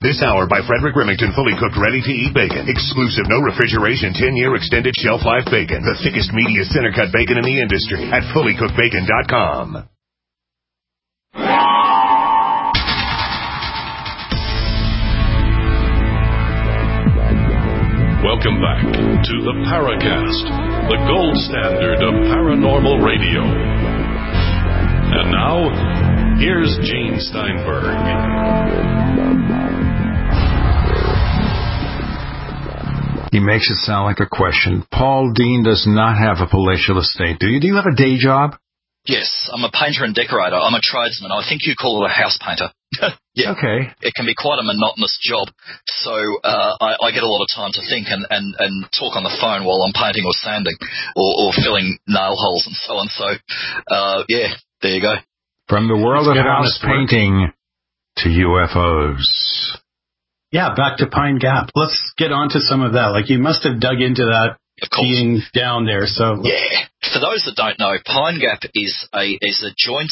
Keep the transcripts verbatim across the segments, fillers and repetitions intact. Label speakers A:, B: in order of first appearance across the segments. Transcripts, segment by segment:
A: This hour by Frederick Remington, fully cooked, ready-to-eat bacon. Exclusive, no refrigeration, ten-year extended shelf life bacon. The thickest, meatiest, center-cut bacon in the industry at fully cooked bacon dot com.
B: Welcome back to the Paracast, the gold standard of paranormal radio. And now, here's Gene Steinberg.
C: He makes it sound like a question. Paul Dean does not have a palatial estate. Do you? Do you have a day job?
D: Yes, I'm a painter and decorator. I'm a tradesman. I think you call it a house painter. Yeah.
C: Okay.
D: It can be quite a monotonous job. So uh, I, I get a lot of time to think and, and, and talk on the phone while I'm painting or sanding or, or filling nail holes and so on. So, uh, yeah, there you go.
C: From the world of house painting to U F Os.
E: Yeah, back to Pine Gap. Let's get on to some of that. Like, you must have dug into that being down there. So
D: yeah. For those that don't know, Pine Gap is a is a joint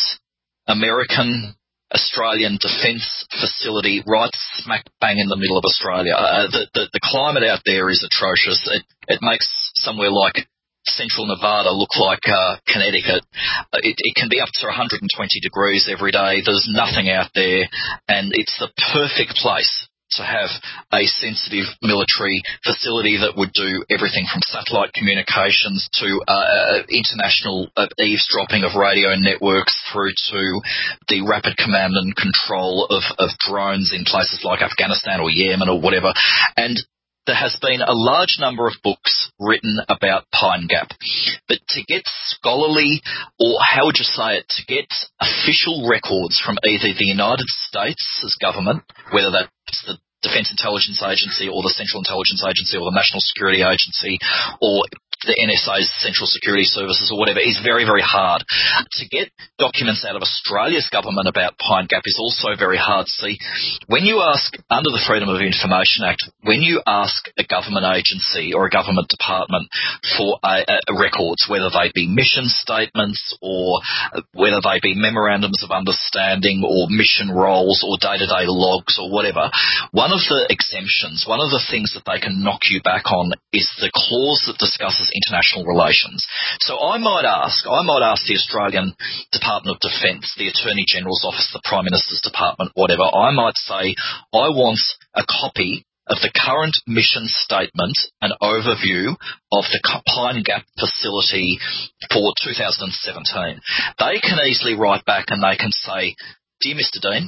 D: American Australian defence facility right smack bang in the middle of Australia. Uh, the, the the climate out there is atrocious. It it makes somewhere like central Nevada look like uh, Connecticut. Uh, it, it can be up to one hundred twenty degrees every day. There's nothing out there, and it's the perfect place to have a sensitive military facility that would do everything from satellite communications to uh, international uh, eavesdropping of radio networks through to the rapid command and control of, of drones in places like Afghanistan or Yemen or whatever. And there has been a large number of books written about Pine Gap. But to get scholarly, or how would you say it, to get official records from either the United States as government, whether that's the Defence Intelligence Agency or the Central Intelligence Agency or the National Security Agency or the N S A's Central Security Services or whatever, is very, very hard. To get documents out of Australia's government about Pine Gap is also very hard. See, when you ask, under the Freedom of Information Act, when you ask a government agency or a government department for a, a records, whether they be mission statements or whether they be memorandums of understanding or mission roles or day-to-day logs or whatever, one of the exemptions, one of the things that they can knock you back on is the clause that discusses international relations. So I might ask, I might ask the Australian Department of Defence, the Attorney General's Office, the Prime Minister's Department, whatever, I might say, I want a copy of the current mission statement, an overview of the Pine Gap facility for two thousand seventeen. They can easily write back and they can say, dear Mister Dean,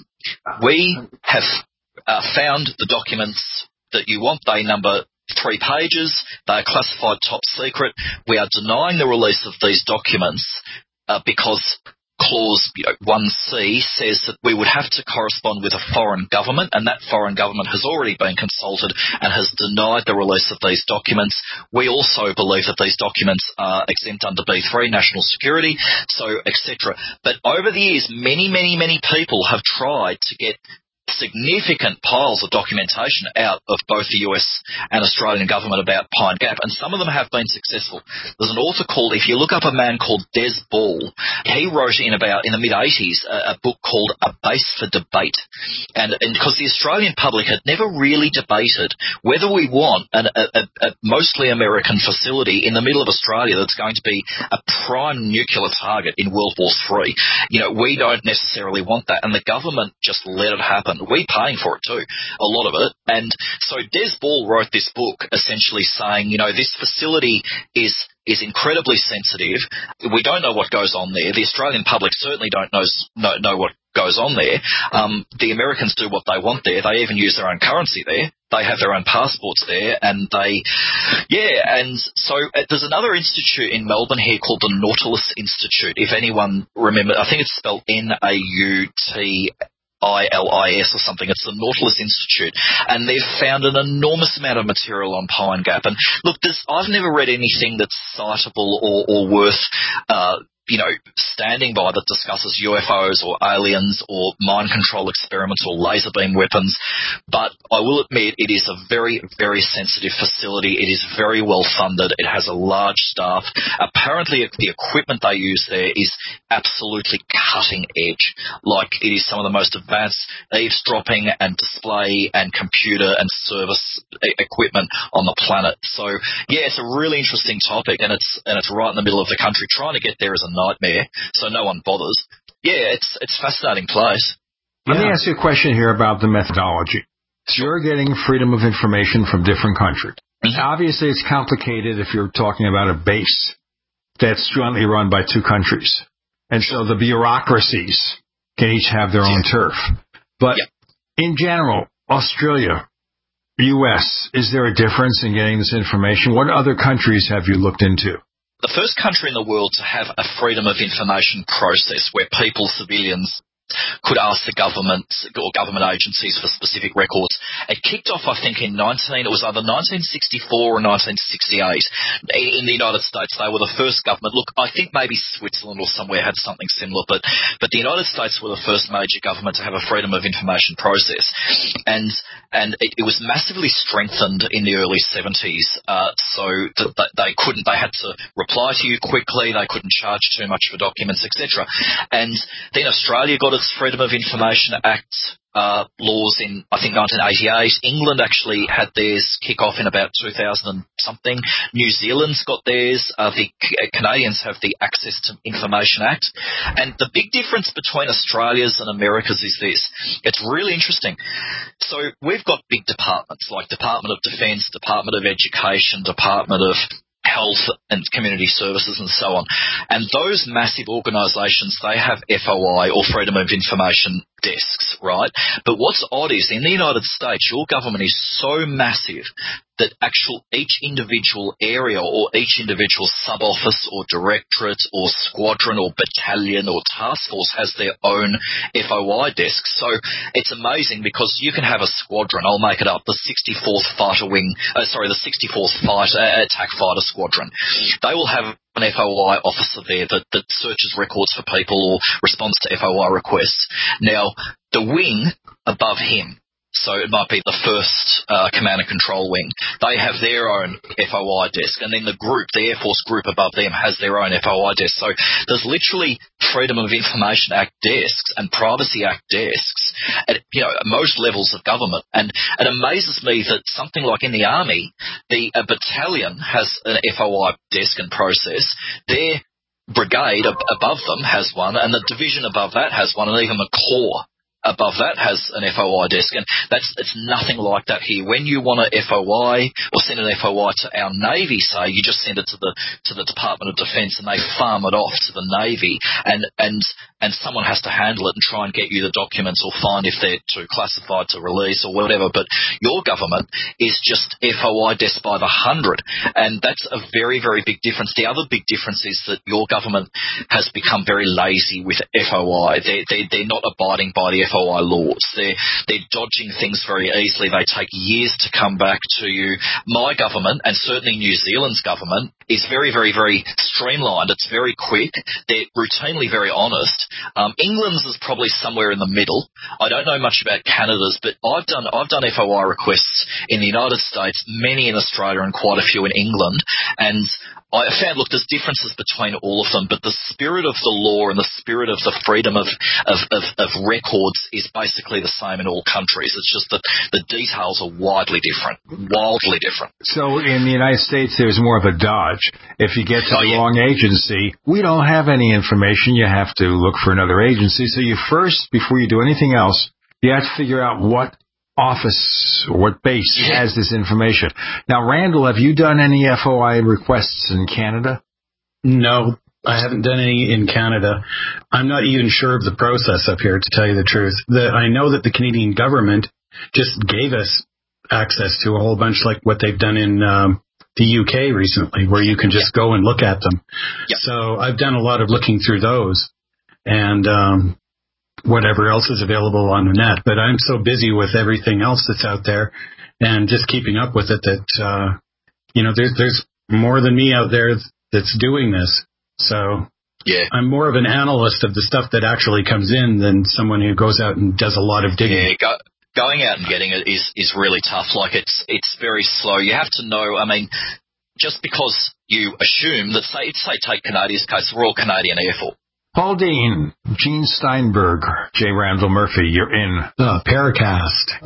D: we have uh, found the documents that you want. They number three pages. They are classified top secret. We are denying the release of these documents uh, because Clause you know, one C says that we would have to correspond with a foreign government, and that foreign government has already been consulted and has denied the release of these documents. We also believe that these documents are exempt under B three, national security, so et cetera. But over the years, many, many, many people have tried to get significant piles of documentation out of both the U S and Australian government about Pine Gap, and some of them have been successful. There's an author called, if you look up a man called Des Ball, he wrote in about in the mid eighties a, a book called A Base for Debate, and because the Australian public had never really debated whether we want an, a, a, a mostly American facility in the middle of Australia that's going to be a prime nuclear target in World War Three. You know, we don't necessarily want that, and the government just let it happen. We're paying for it too, a lot of it. And so Des Ball wrote this book essentially saying, you know, this facility is is incredibly sensitive. We don't know what goes on there. The Australian public certainly don't know, know, know what goes on there. Um, the Americans do what they want there. They even use their own currency there. They have their own passports there, and they, yeah, and so uh, there's another institute in Melbourne here called the Nautilus Institute. If anyone remember, I think it's spelled N A U T I L I S or something. It's the Nautilus Institute, and they've found an enormous amount of material on Pine Gap. And look, there's, I've never read anything that's citable or, or worth uh, you know, standing by that discusses U F Os or aliens or mind control experiments or laser beam weapons. But I will admit it is a very, very sensitive facility. It is very well funded. It has a large staff. Apparently the equipment they use there is absolutely cutting edge. Like, it is some of the most advanced eavesdropping and display and computer and service equipment on the planet. So, yeah, it's a really interesting topic, and it's and it's right in the middle of the country. Trying to get there is a nightmare, so no one bothers. Yeah, it's it's a fascinating place.
C: Let
D: yeah.
C: me ask you a question here about the methodology. So you're getting freedom of information from different countries. Mm-hmm. Obviously, it's complicated if you're talking about a base that's jointly run by two countries. And so the bureaucracies can each have their own turf. But yeah. in general, Australia, U S, is there a difference in getting this information? What other countries have you looked into?
D: The first country in the world to have a freedom of information process where people, civilians, could ask the government or government agencies for specific records. It kicked off, I think, in nineteen. It was either nineteen sixty-four or nineteen sixty-eight. In the United States, they were the first government. Look, I think maybe Switzerland or somewhere had something similar, but but the United States were the first major government to have a freedom of information process, and and it, it was massively strengthened in the early seventies. Uh, so that they couldn't, they had to reply to you quickly. They couldn't charge too much for documents, et cetera. And then Australia got its Freedom of Information Act uh, laws in, I think, nineteen eighty-eight. England actually had theirs kick off in about two thousand something. New Zealand's got theirs. Uh, the C- Canadians have the Access to Information Act. And the big difference between Australia's and America's is this. It's really interesting. So we've got big departments like Department of Defence, Department of Education, Department of Health and Community Services and so on. And those massive organisations, they have F O I or Freedom of Information desks, right? But what's odd is in the United States, your government is so massive that actual each individual area or each individual sub-office or directorate or squadron or battalion or task force has their own F O I desk. So it's amazing because you can have a squadron, I'll make it up, the sixty-fourth Fighter Wing, uh, sorry, the sixty-fourth Fighter, uh, Attack Fighter Squadron. They will have an F O I officer there that, that searches records for people or responds to F O I requests. Now, the wing above him, so it might be the first uh, command and control wing, they have their own F O I desk, and then the group, the Air Force group above them, has their own F O I desk. So there's literally Freedom of Information Act desks and Privacy Act desks at, you know, most levels of government. And it amazes me that something like in the Army, the a battalion has an F O I desk and process. Their brigade ab- above them has one, and the division above that has one, and even the corps above that has an F O I desk, and that's it's nothing like that here. When you want an F O I or send an F O I to our Navy, say, you just send it to the to the Department of Defence, and they farm it off to the Navy, and and and someone has to handle it and try and get you the documents or find if they're too classified to release or whatever. But your government is just F O I desk by the hundred, and that's a very, very big difference. The other big difference is that your government has become very lazy with F O I. They're, they're, they're not abiding by the F O I laws. They're, they're dodging things very easily. They take years to come back to you. My government, and certainly New Zealand's government, is very, very, very streamlined. It's very quick. They're routinely very honest. Um, England's is probably somewhere in the middle. I don't know much about Canada's, but I've done I've done F O I requests in the United States, many in Australia, and quite a few in England. And I found, look, there's differences between all of them, but the spirit of the law and the spirit of the freedom of, of, of, of records is basically the same in all countries. It's just that the details are widely different, wildly different.
C: So in the United States, there's more of a dodge. If you get to
D: oh,
C: the
D: yeah.
C: wrong agency, we don't have any information. You have to look for another agency. So you first, before you do anything else, you have to figure out what office or what base yeah. has this information. Now, Randall, have you done any F O I requests in Canada?
E: No, I haven't done any in Canada. I'm not even sure of the process up here, to tell you the truth. The, I know that the Canadian government just gave us access to a whole bunch like what they've done in um, the U K recently, where you can just yeah. go and look at them. Yeah. So I've done a lot of looking through those and um whatever else is available on the net. But I'm so busy with everything else that's out there and just keeping up with it that, uh, you know, there's, there's more than me out there that's doing this. So
D: Yeah.
E: I'm more of an analyst of the stuff that actually comes in than someone who goes out and does a lot of digging.
D: Yeah, go, going out and getting it is, is really tough. Like, it's it's very slow. You have to know, I mean, just because you assume that, say, say take Canadia's case, Royal Canadian Air Force.
C: Paul Dean, Gene Steinberg, J. Randall Murphy, you're in
E: The Paracast.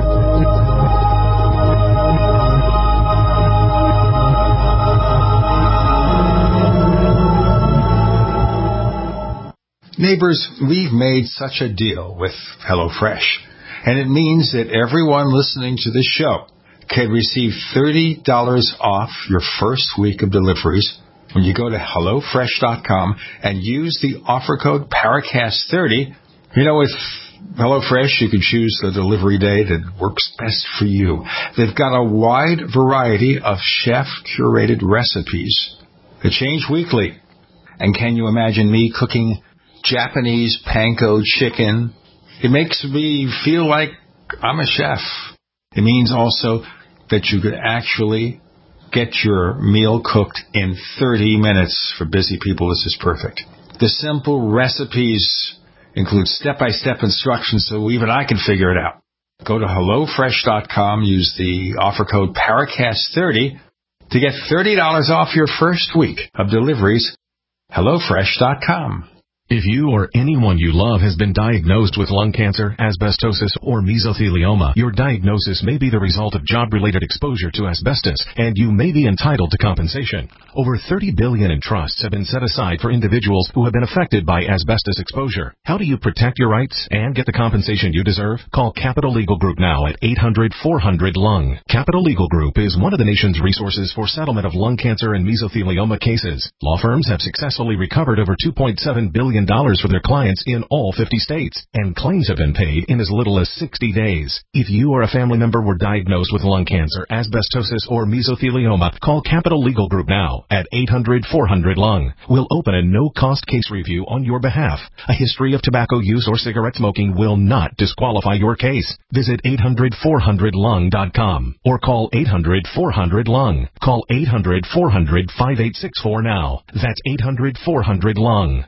C: Neighbors, we've made such a deal with HelloFresh, and it means that everyone listening to this show can receive thirty dollars off your first week of deliveries when you go to hello fresh dot com and use the offer code Paracast thirty. You know, with HelloFresh, you can choose the delivery day that works best for you. They've got a wide variety of chef-curated recipes that change weekly. And can you imagine me cooking Japanese panko chicken? It makes me feel like I'm a chef. It means also that you could actually get your meal cooked in thirty minutes. For busy people, this is perfect. The simple recipes include step-by-step instructions so even I can figure it out. Go to hello fresh dot com, use the offer code Paracast thirty to get thirty dollars off your first week of deliveries. hello fresh dot com.
F: If you or anyone you love has been diagnosed with lung cancer, asbestosis, or mesothelioma, your diagnosis may be the result of job-related exposure to asbestos, and you may be entitled to compensation. Over thirty billion dollars in trusts have been set aside for individuals who have been affected by asbestos exposure. How do you protect your rights and get the compensation you deserve? Call Capital Legal Group now at eight hundred four hundred lung. Capital Legal Group is one of the nation's resources for settlement of lung cancer and mesothelioma cases. Law firms have successfully recovered over two point seven billion dollars for their clients in all fifty states, and claims have been paid in as little as sixty days. If you or a family member were diagnosed with lung cancer, asbestosis, or mesothelioma, call Capital Legal Group now at eight hundred four hundred lung. We'll open a no-cost case review on your behalf. A history of tobacco use or cigarette smoking will not disqualify your case. Visit eight hundred four hundred lung dot com or call eight hundred four hundred lung. Call eight hundred four hundred five eight six four now. That's eight hundred four hundred lung.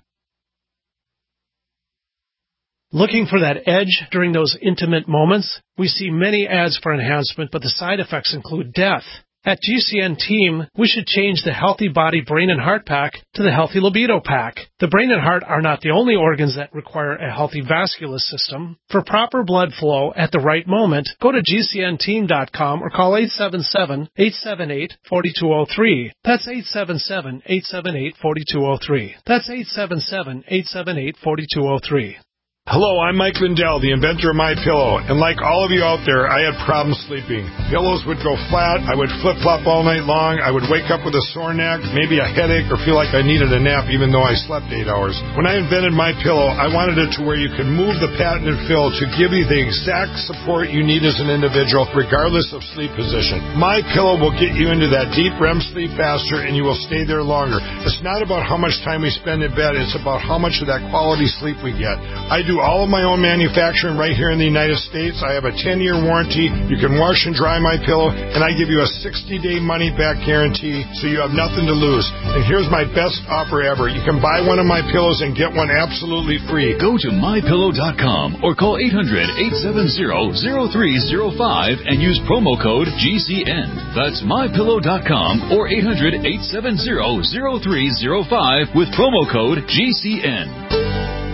G: Looking for that edge during those intimate moments? We see many ads for enhancement, but the side effects include death. At G C N Team, we should change the Healthy Body Brain and Heart Pack to the Healthy Libido Pack. The brain and heart are not the only organs that require a healthy vascular system. For proper blood flow at the right moment, go to G C N team dot com or call eight seven seven, eight seven eight, four two zero three. That's eight seven seven, eight seven eight, four two zero three. That's eight seven seven, eight seven eight, four two zero three.
H: Hello, I'm Mike Lindell, the inventor of MyPillow, and like all of you out there, I had problems sleeping. Pillows would go flat, I would flip-flop all night long, I would wake up with a sore neck, maybe a headache, or feel like I needed a nap even though I slept eight hours. When I invented MyPillow, I wanted it to where you could move the patented fill to give you the exact support you need as an individual, regardless of sleep position. MyPillow will get you into that deep R E M sleep faster, and you will stay there longer. It's not about how much time we spend in bed, it's about how much of that quality sleep we get. I do all of my own manufacturing right here in the United States. I have a ten-year warranty. You can wash and dry my pillow, and I give you a sixty-day money-back guarantee, so you have nothing to lose. And here's my best offer ever. You can buy one of my pillows and get one absolutely free.
I: Go to my pillow dot com or call eight hundred, eight seven zero, zero three zero five and use promo code G C N. That's my pillow dot com or eight hundred, eight seven zero, zero three zero five with promo code G C N.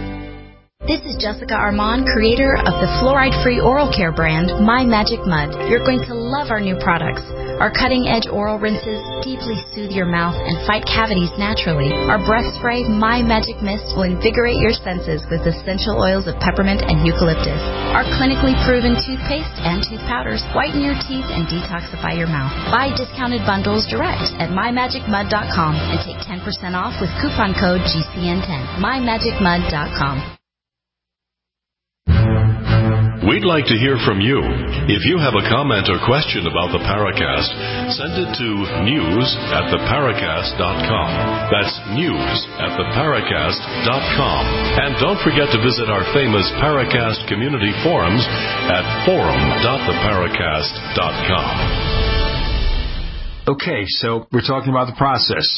J: This is Jessica Armand, creator of the fluoride-free oral care brand, My Magic Mud. You're going to love our new products. Our cutting-edge oral rinses deeply soothe your mouth and fight cavities naturally. Our breath spray, My Magic Mist, will invigorate your senses with essential oils of peppermint and eucalyptus. Our clinically proven toothpaste and tooth powders whiten your teeth and detoxify your mouth. Buy discounted bundles direct at my magic mud dot com and take ten percent off with coupon code G C N ten. my magic mud dot com.
B: We'd like to hear from you. If you have a comment or question about the Paracast, send it to news at the paracast dot com. That's news at the paracast dot com. And don't forget to visit our famous Paracast community forums at forum dot the paracast dot com.
C: Okay, so we're talking about the process.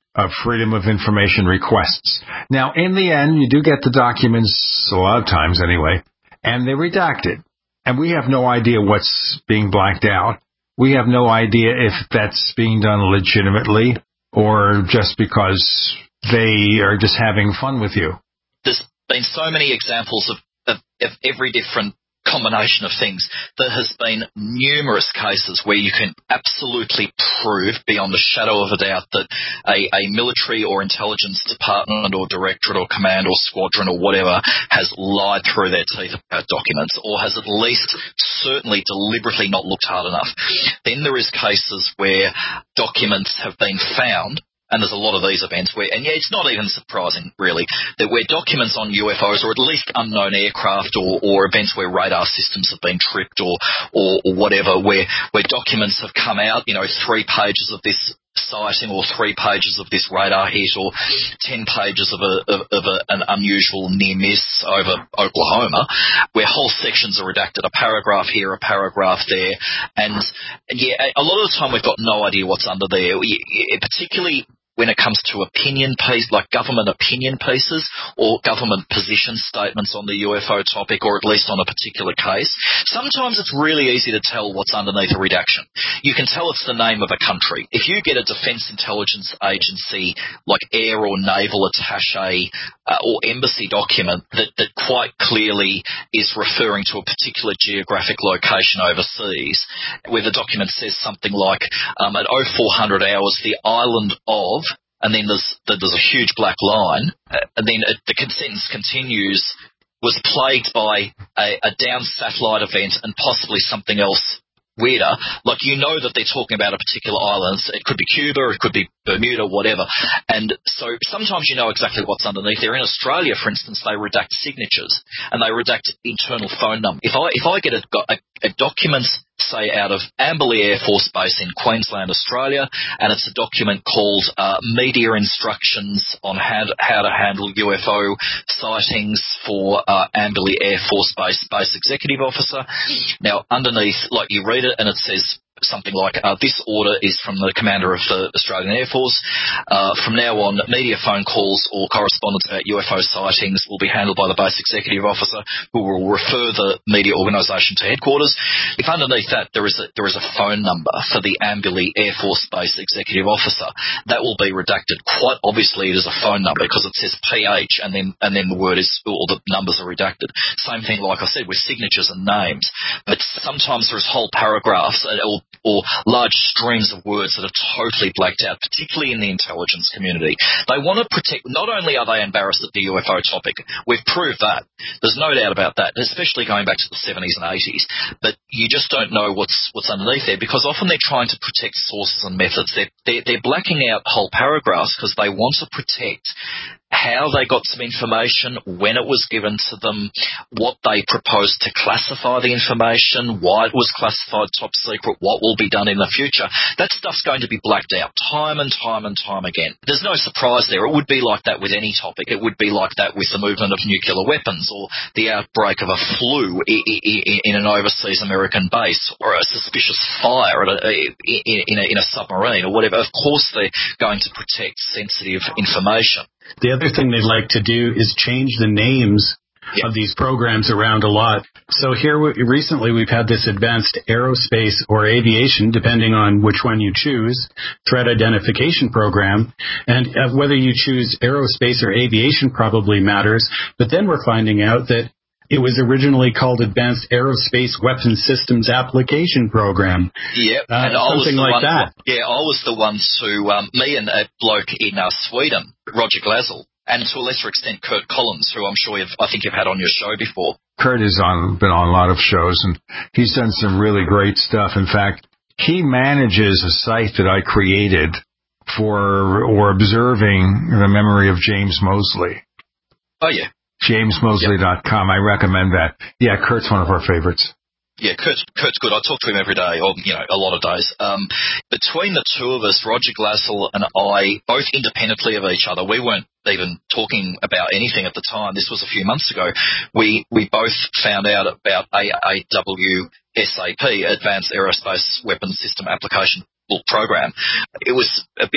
C: of Freedom of Information requests. Now, in the end, you do get the documents, a lot of times anyway, and they're redacted. And we have no idea what's being blacked out. We have no idea if that's being done legitimately or just because they are just having fun with you.
D: There's been so many examples of, of, of every different combination of things. There has been numerous cases where you can absolutely prove beyond a shadow of a doubt that a, a military or intelligence department or directorate or command or squadron or whatever has lied through their teeth about documents or has at least certainly deliberately not looked hard enough. Then there is cases where documents have been found. And there's a lot of these events where, and yeah, it's not even surprising, really, that where documents on U F Os or at least unknown aircraft or, or events where radar systems have been tripped or, or, or whatever, where, where documents have come out, you know, three pages of this sighting or three pages of this radar hit or ten pages of, a, of, of a, an unusual near miss over Oklahoma, where whole sections are redacted, a paragraph here, a paragraph there. And, and yeah, a lot of the time we've got no idea what's under there, particularly when it comes to opinion pieces, like government opinion pieces or government position statements on the U F O topic, or at least on a particular case. Sometimes it's really easy to tell what's underneath a redaction. You can tell it's the name of a country. If you get a defense intelligence agency like air or naval attaché uh, or embassy document that, that quite clearly is referring to a particular geographic location overseas, where the document says something like um, at oh four hundred hours, the island of, and then there's there's a huge black line, uh, and then it, the sentence continues, was plagued by a, a down satellite event and possibly something else weirder. Like, you know that they're talking about a particular island. It could be Cuba, it could be Bermuda, whatever. And so sometimes you know exactly what's underneath there. In Australia, for instance, they redact signatures and they redact internal phone numbers. If I if I get a, a, a document, say, out of Amberley Air Force Base in Queensland, Australia, and it's a document called uh, Media Instructions on how to, how to Handle U F O Sightings for uh, Amberley Air Force Base Base Executive Officer. Now, underneath, like, you read it and it says something like, uh, this order is from the commander of the Australian Air Force. Uh, from now on, media phone calls or correspondence about U F O sightings will be handled by the base executive officer, who will refer the media organisation to headquarters. If underneath that there is a, there is a phone number for the Amberley Air Force Base executive officer, that will be redacted. Quite obviously it is a phone number because it says P H and then and then the word is, or the numbers are redacted. Same thing, like I said, with signatures and names. But sometimes there's whole paragraphs or or large streams of words that are totally blacked out, particularly in the intelligence community. They want to protect, not only are they embarrassed at the U F O topic, we've proved that, there's no doubt about that, especially going back to the seventies and eighties, but you just don't know what's what's underneath there, because often they're trying to protect sources and methods. They're, they're, they're blacking out whole paragraphs because they want to protect how they got some information, when it was given to them, what they proposed to classify the information, why it was classified top secret, what will be done in the future. That stuff's going to be blacked out time and time and time again. There's no surprise there. It would be like that with any topic. It would be like that with the movement of nuclear weapons or the outbreak of a flu in an overseas American base or a suspicious fire in a, in a submarine or whatever. Of course they're going to protect sensitive information.
E: The other thing they'd like to do is change the names yep. of these programs around a lot. So here, we, recently, we've had this advanced aerospace or aviation, depending on which one you choose, threat identification program. And uh, whether you choose aerospace or aviation probably matters. But then we're finding out that it was originally called Advanced Aerospace Weapons Systems Application Program.
D: Yep,
E: uh,
D: and I was
E: something
D: the
E: like
D: one,
E: that.
D: Yeah, I was the one to, um, me and a bloke in uh, Sweden, Roger Glazel, and to a lesser extent Kurt Collins, who I'm sure you've, I think you've had on your show before.
C: Kurt has on, been on a lot of shows, and he's done some really great stuff. In fact, he manages a site that I created for or observing the memory of James Mosley.
D: Oh, yeah.
C: James Mosley dot com. Yep. I recommend that. Yeah, Kurt's one of our favorites.
D: Yeah, Kurt's, Kurt's good. I talk to him every day, or, you know, a lot of days. Um, between the two of us, Roger Glazel and I, both independently of each other, we weren't even talking about anything at the time. This was a few months ago. We we both found out about A A W S A P, Advanced Aerospace Weapons System Application Program. It was a bit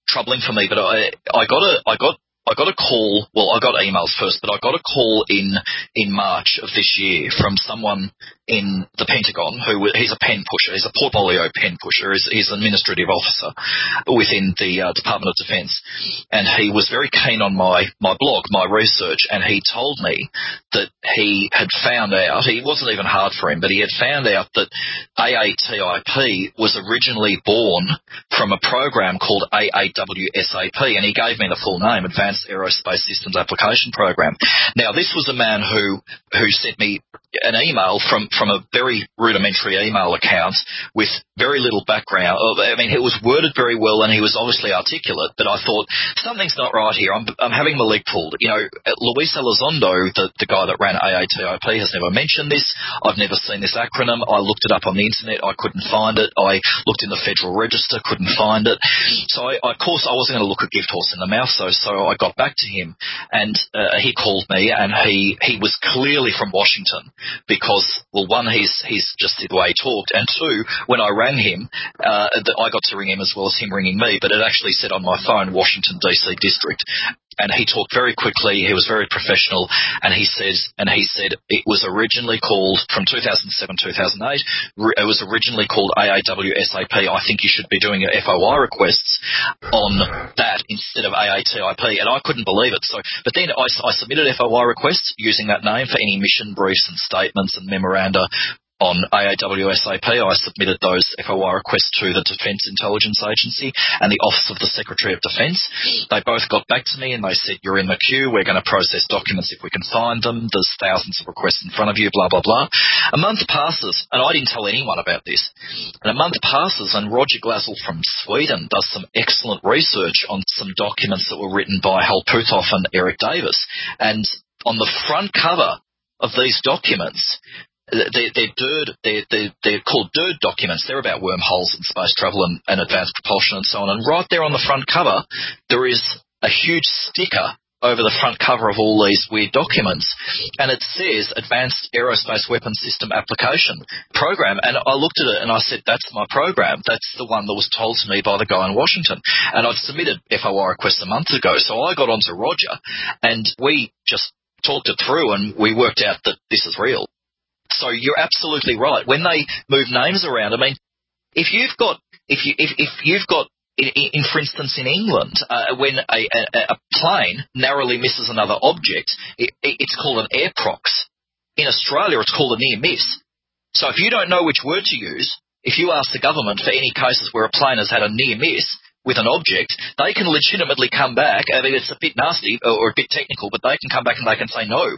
D: troubling for me, but I I got a I got I got a call. Well, I got emails first, but I got a call in in March of this year from someone in the Pentagon who he's a pen pusher. He's a portfolio pen pusher. He's, he's an administrative officer within the uh, Department of Defense, and he was very keen on my my blog, my research, and he told me that he had found out. It wasn't even hard for him, but he had found out that A A T I P was originally born from a program called A A W S A P, and he gave me the full name, Advanced Aerospace Systems Application Program. Now, this was a man who who sent me an email from, from a very rudimentary email account with very little background. I mean, it was worded very well and he was obviously articulate, but I thought, something's not right here. I'm, I'm having my leg pulled. You know, Luis Elizondo, the, the guy that ran A A T I P, has never mentioned this. I've never seen this acronym. I looked it up on the internet. I couldn't find it. I looked in the Federal Register, couldn't find it. So, I, of course, I wasn't going to look a gift horse in the mouth, so, so I got back to him and uh, he called me and he, he was clearly from Washington. Because, well, one, he's he's just the way he talked, and two, when I rang him, uh, I got to ring him as well as him ringing me, but it actually said on my phone, Washington, D C District. And he talked very quickly, he was very professional, and he says, and he said it was originally called, from two thousand seven to two thousand eight, it was originally called A A W S A P. I think you should be doing your F O I requests on that instead of A A T I P, and I couldn't believe it. So, but then I, I submitted F O I requests using that name for any mission briefs and statements and memoranda on A A W S A P. I submitted those F O I requests to the Defence Intelligence Agency and the Office of the Secretary of Defence. They both got back to me and they said, you're in the queue, we're going to process documents if we can find them, there's thousands of requests in front of you, blah, blah, blah. A month passes, and I didn't tell anyone about this, and a month passes and Roger Glassel from Sweden does some excellent research on some documents that were written by Hal Puthoff and Eric Davis, and on the front cover of these documents, They're, they're, DIRD, they're, they're, they're called DIRD documents. They're about wormholes and space travel and, and advanced propulsion and so on. And right there on the front cover, there is a huge sticker over the front cover of all these weird documents. And it says Advanced Aerospace Weapons System Application Program. And I looked at it and I said, that's my program. That's the one that was told to me by the guy in Washington. And I'd submitted F O I requests a month ago. So I got onto Roger and we just talked it through and we worked out that this is real. So you're absolutely right. When they move names around, I mean, if you've got, if you, if, if you've got, in, in, for instance, in England, uh, when a, a, a plane narrowly misses another object, it, it, it's called an air prox. In Australia, it's called a near miss. So if you don't know which word to use, if you ask the government for any cases where a plane has had a near miss with an object, they can legitimately come back. I mean, it's a bit nasty or, or a bit technical, but they can come back and they can say no.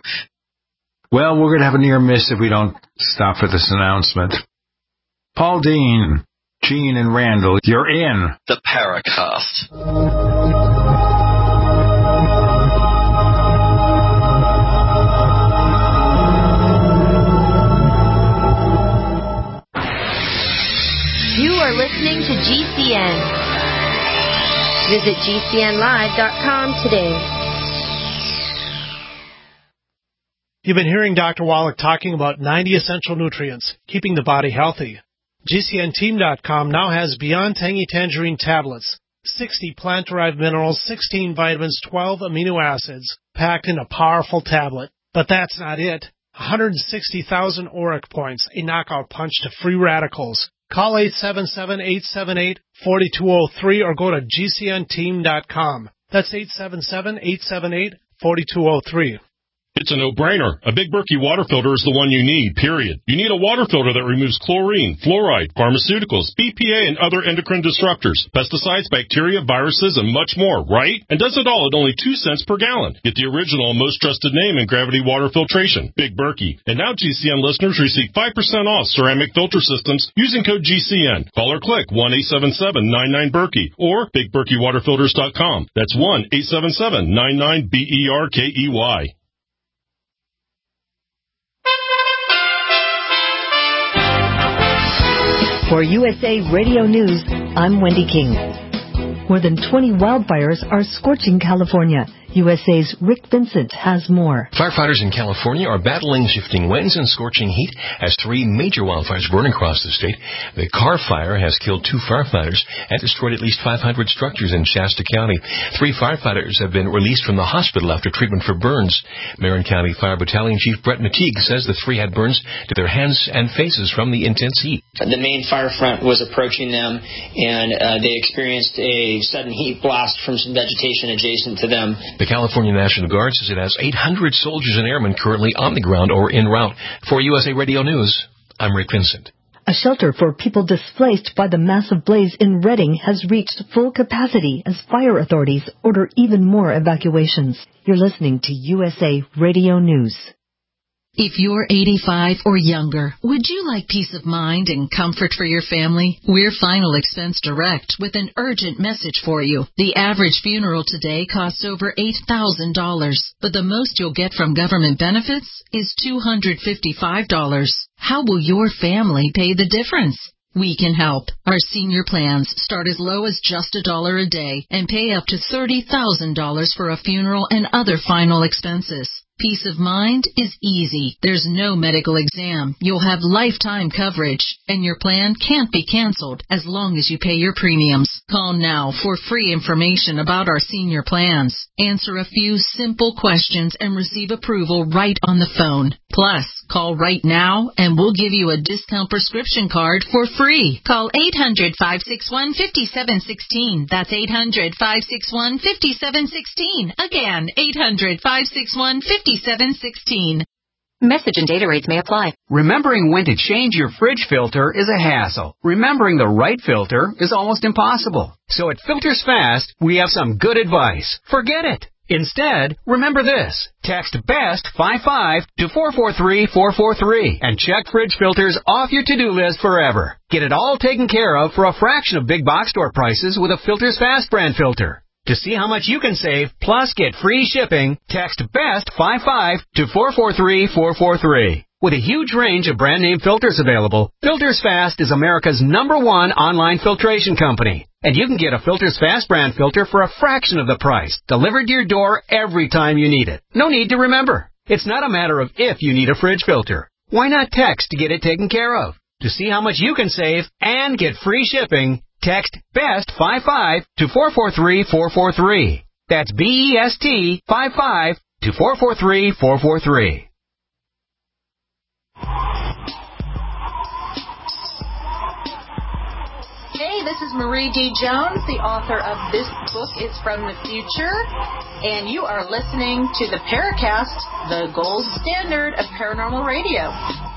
C: Well, we're going to have a near miss if we don't stop for this announcement. Paul Dean, Gene, and Randall, you're in
D: the Paracast.
K: You are listening to G C N. Visit G C N live dot com today.
G: You've been hearing Doctor Wallach talking about ninety essential nutrients, keeping the body healthy. G C N team dot com now has Beyond Tangy Tangerine tablets, sixty plant-derived minerals, sixteen vitamins, twelve amino acids, packed in a powerful tablet. But that's not it. one hundred sixty thousand auric points, a knockout punch to free radicals. Call eight seven seven, eight seven eight, four two zero three or go to G C N team dot com. That's eight seven seven, eight seven eight, four two zero three.
L: It's a no-brainer. A Big Berkey water filter is the one you need, period. You need a water filter that removes chlorine, fluoride, pharmaceuticals, B P A, and other endocrine disruptors, pesticides, bacteria, viruses, and much more, right? And does it all at only two cents per gallon. Get the original and most trusted name in gravity water filtration, Big Berkey. And now G C N listeners receive five percent off ceramic filter systems using code G C N. Call or click one eight seven seven, nine nine, Berkey or big berkey water filters dot com. That's one eight seven seven, nine nine, B E R K E Y.
M: For U S A Radio News, I'm Wendy King. More than twenty wildfires are scorching California. U S A's Rick Vincent has more.
N: Firefighters in California are battling shifting winds and scorching heat as three major wildfires burn across the state. The Carr Fire has killed two firefighters and destroyed at least five hundred structures in Shasta County. Three firefighters have been released from the hospital after treatment for burns. Marin County Fire Battalion Chief Brett McTeague says the three had burns to their hands and faces from the intense heat.
O: The main fire front was approaching them, and uh, they experienced a sudden heat blast from some vegetation adjacent to them.
N: The California National Guard says it has eight hundred soldiers and airmen currently on the ground or en route. For U S A Radio News, I'm Rick Vincent.
M: A shelter for people displaced by the massive blaze in Redding has reached full capacity as fire authorities order even more evacuations. You're listening to U S A Radio News.
P: If you're eighty-five or younger, would you like peace of mind and comfort for your family? We're Final Expense Direct with an urgent message for you. The average funeral today costs over eight thousand dollars, but the most you'll get from government benefits is two hundred fifty-five dollars. How will your family pay the difference? We can help. Our senior plans start as low as just a dollar a day and pay up to thirty thousand dollars for a funeral and other final expenses. Peace of mind is easy. There's no medical exam. You'll have lifetime coverage, and your plan can't be canceled as long as you pay your premiums. Call now for free information about our senior plans. Answer a few simple questions and receive approval right on the phone. Plus, call right now and we'll give you a discount prescription card for free. Call eight hundred, five six one, five seven one six. That's eight hundred, five six one, five seven one six. Again, eight hundred, five six one, five seven one six.
Q: Message and data rates may apply. Remembering when to change your fridge filter is a hassle. Remembering the right filter is almost impossible. So at Filters Fast, we have some good advice. Forget it. Instead, remember this. Text BEST fifty-five to four four three four four three and check fridge filters off your to-do list forever. Get it all taken care of for a fraction of big box store prices with a Filters Fast brand filter. To see how much you can save, plus get free shipping, text BEST fifty-five to four four three four four three. With a huge range of brand name filters available, Filters Fast is America's number one online filtration company. And you can get a Filters Fast brand filter for a fraction of the price, delivered to your door every time you need it. No need to remember. It's not a matter of if you need a fridge filter. Why not text to get it taken care of? To see how much you can save and get free shipping, text BEST fifty-five to four four three four four three. That's B E S T fifty-five to four four three four four three.
R: Hey, this is Marie D. Jones, the author of This Book is from the Future, and you are listening to the Paracast, the gold standard of paranormal radio.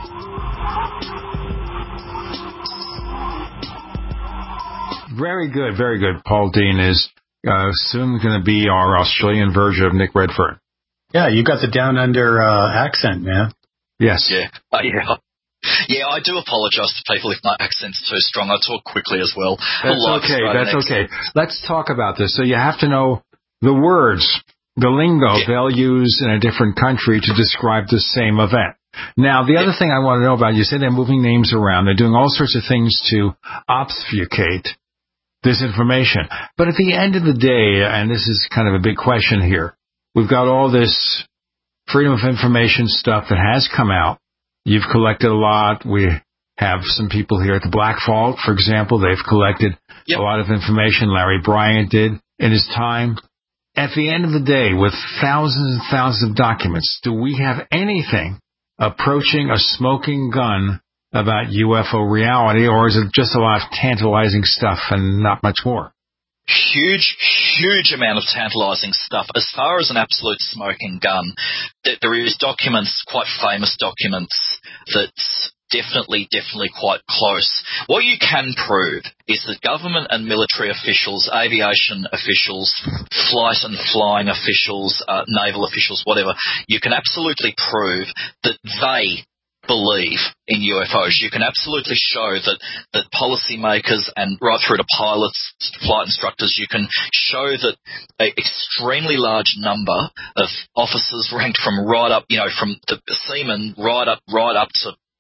C: Very good, very good. Paul Dean is uh, soon going to be our Australian version of Nick Redfern.
E: Yeah, you got the down under uh, accent, man.
C: Yes.
D: Yeah. Uh, yeah. Yeah, I do apologise to people if my accent's too strong. I talk quickly as well.
C: That's okay. That's okay. Let's talk about this. So you have to know the words, the lingo yeah. they'll use in a different country to describe the same event. Now, the yeah. other thing I want to know about, you say they're moving names around. They're doing all sorts of things to obfuscate this information. But at the end of the day, and this is kind of a big question here, we've got all this freedom of information stuff that has come out. You've collected a lot. We have some people here at the Black Vault, for example. They've collected yep. a lot of information. Larry Bryant did in his time. At the end of the day, with thousands and thousands of documents, do we have anything approaching a smoking gun about U F O reality, or is it just a lot of tantalizing stuff and not much more?
D: Huge, huge amount of tantalising stuff. As far as an absolute smoking gun, there is documents, quite famous documents, that's definitely, definitely quite close. What you can prove is that government and military officials, aviation officials, flight and flying officials, uh, naval officials, whatever, you can absolutely prove that they believe in U F Os. You can absolutely show that, that policymakers and right through to pilots, flight instructors, you can show that an extremely large number of officers ranked from right up, you know, from the seamen right up, right up to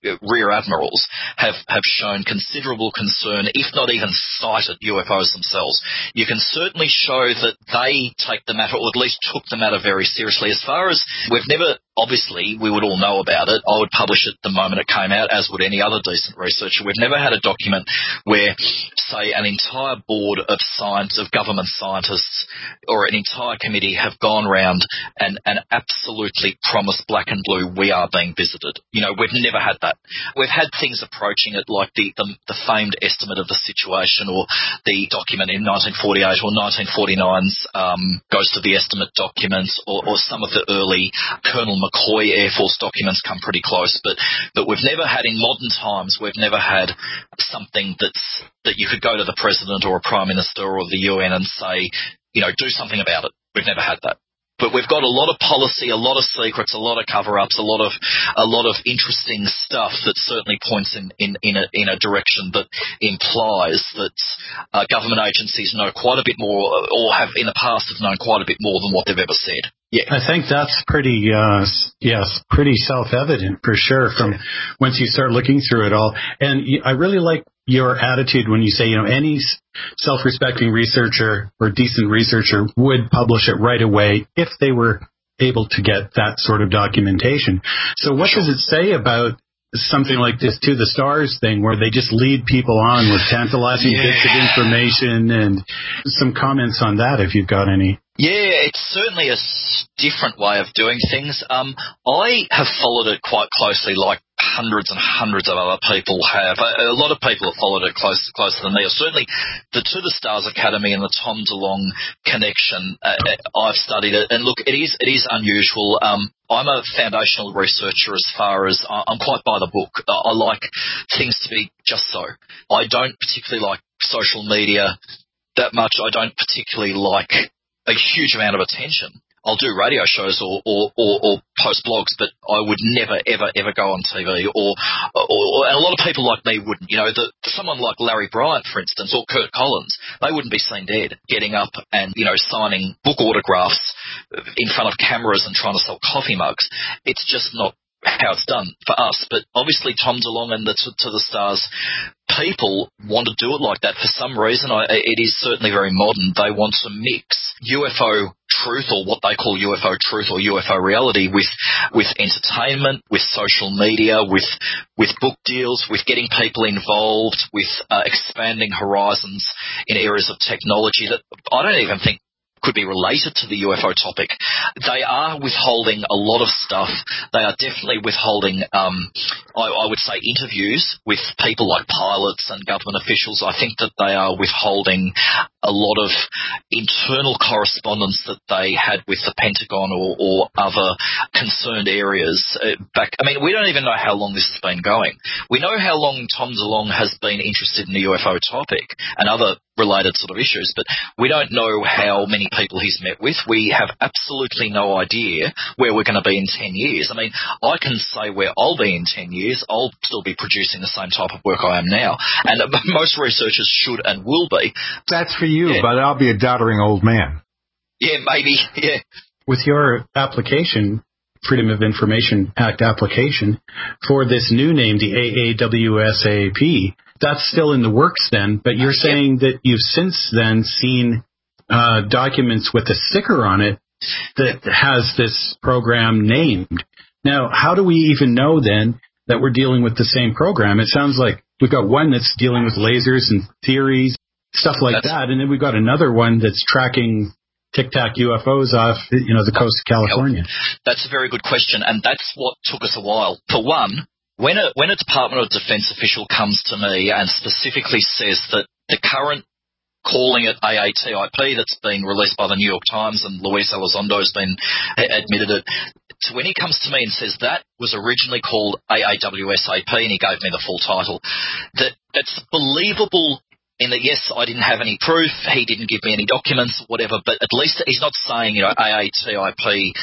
D: rear admirals have, have shown considerable concern, if not even cited U F Os themselves. You can certainly show that they take the matter, or at least took the matter very seriously. As far as we've never, obviously, we would all know about it. I would publish it the moment it came out, as would any other decent researcher. We've never had a document where, say, an entire board of science, of government scientists, or an entire committee have gone round and, and absolutely promised black and blue, we are being visited. You know, we've never had that. We've had things approaching it, like the, the, the famed estimate of the situation, or the document in nineteen forty-eight or nineteen forty-nine's um, Ghost of the Estimate documents, or, or some of the early Colonel McCoy Air Force documents come pretty close. But, but we've never had, in modern times, we've never had something that's that you could go to the President or a Prime Minister or the U N and say, you know, do something about it. We've never had that. But we've got a lot of policy, a lot of secrets, a lot of cover-ups, a lot of a lot of interesting stuff that certainly points in, in, in, a, in a direction that implies that uh, government agencies know quite a bit more, or have in the past have known quite a bit more than what they've ever said. Yeah,
E: I think that's pretty, uh, yes, pretty self-evident for sure from yeah. once you start looking through it all. And I really like your attitude when you say, you know, any self-respecting researcher or decent researcher would publish it right away if they were able to get that sort of documentation. So what sure. does it say about something like this To the Stars thing, where they just lead people on with tantalizing yeah. bits of information, and some comments on that if you've got any?
D: Yeah, it's certainly a different way of doing things. Um, I have followed it quite closely, like hundreds and hundreds of other people have. A, a lot of people have followed it close, closer than me. Certainly the To the Stars Academy and the Tom DeLonge connection, uh, I've studied it. And look, it is it is unusual. Um, I'm a foundational researcher as far as I'm quite by the book. I like things to be just so. I don't particularly like social media that much. I don't particularly like a huge amount of attention. I'll do radio shows or, or, or, or post blogs, but I would never, ever, ever go on T V. Or, or and a lot of people like me wouldn't. You know, the, someone like Larry Bryant, for instance, or Kurt Collins, they wouldn't be seen dead getting up and, you know, signing book autographs in front of cameras and trying to sell coffee mugs. It's just not how it's done for us. But obviously Tom DeLonge and the To, to the Stars people want to do it like that for some reason. I, it is certainly very modern. They want to mix U F O truth, or what they call U F O truth or U F O reality, with with entertainment, with social media, with with book deals, with getting people involved, with uh, expanding horizons in areas of technology that I don't even think could be related to the U F O topic. They are withholding a lot of stuff. They are definitely withholding, um, I, I would say, interviews with people like pilots and government officials. I think that they are withholding a lot of internal correspondence that they had with the Pentagon or, or other concerned areas back. I mean, we don't even know how long this has been going. We know how long Tom DeLonge has been interested in the U F O topic and other related sort of issues, but we don't know how many people he's met with. We have absolutely no idea where we're going to be in ten years. I mean, I can say where I'll be in ten years. I'll still be producing the same type of work I am now, and most researchers should and will be.
C: That's for you,
D: yeah.
C: but I'll be a doddering old man.
D: Yeah, maybe, yeah.
E: With your application, Freedom of Information Act application, for this new name, the A A W S A P, that's still in the works then, but you're saying that you've since then seen uh, documents with a sticker on it that has this program named. Now, how do we even know then that we're dealing with the same program? It sounds like we've got one that's dealing with lasers and theories, stuff like that's, that, and then we've got another one that's tracking Tic Tac U F Os off, you know, the coast of California.
D: That's a very good question, and that's what took us a while. For one, When a, when a Department of Defense official comes to me and specifically says that the current, calling it A A T I P, that's been released by the New York Times, and Luis Elizondo has been admitted it, so when he comes to me and says that was originally called A A W S A P, and he gave me the full title, that that's believable in that, yes, I didn't have any proof, he didn't give me any documents, whatever, but at least he's not saying, you know, A A T I P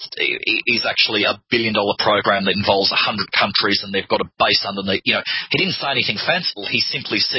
D: is actually a billion-dollar program that involves one hundred countries and they've got a base underneath. You know, he didn't say anything fanciful. He simply said